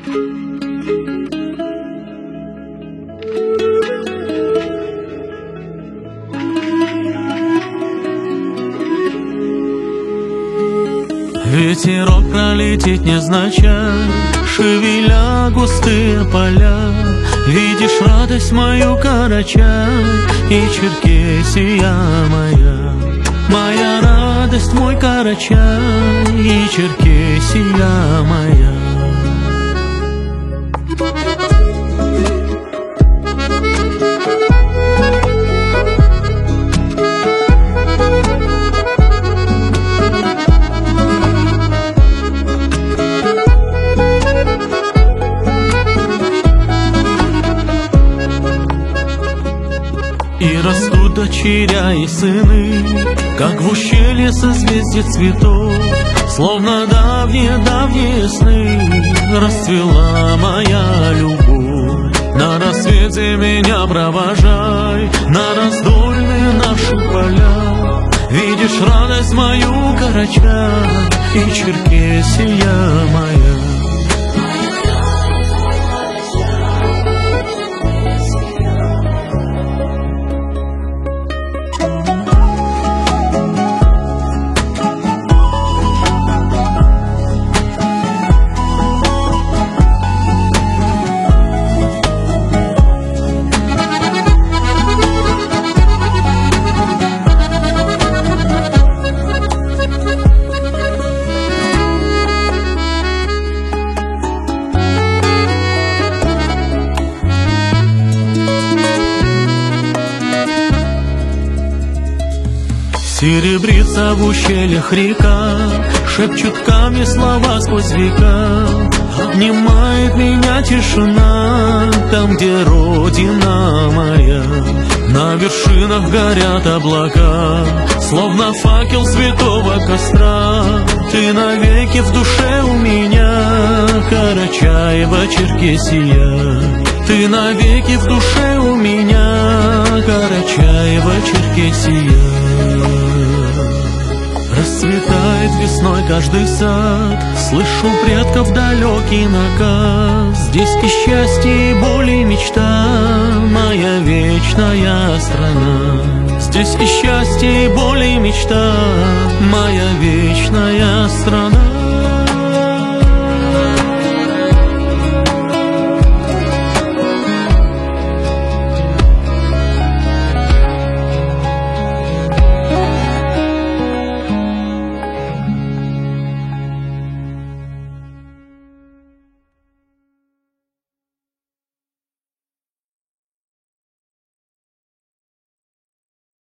Ветерок пролетит невзначай, шевеля густые поля. Видишь радость мою, Карачай, и Черкесия моя. Моя радость, мой Карачай, и Черкесия моя. И растут дочеря и сыны, как в ущелье созвездий цветов. Словно давние-давние сны расцвела моя любовь. На рассвете меня провожай, на раздольные наши поля. Видишь радость мою, Карачай, и Черкесия моя. Серебрится в ущельях река, шепчут камни слова сквозь века. Обнимает меня тишина, там, где родина моя. На вершинах горят облака, словно факел святого костра. Ты навеки в душе у меня, Карачаева, Черкесия. Ты навеки в душе у меня, Карачаева, Черкесия. Расцветает весной каждый сад, слышу предков далекий наказ. Здесь и счастье, и боль, и мечта, моя вечная страна. Здесь и счастье, и боль, и мечта, моя вечная страна.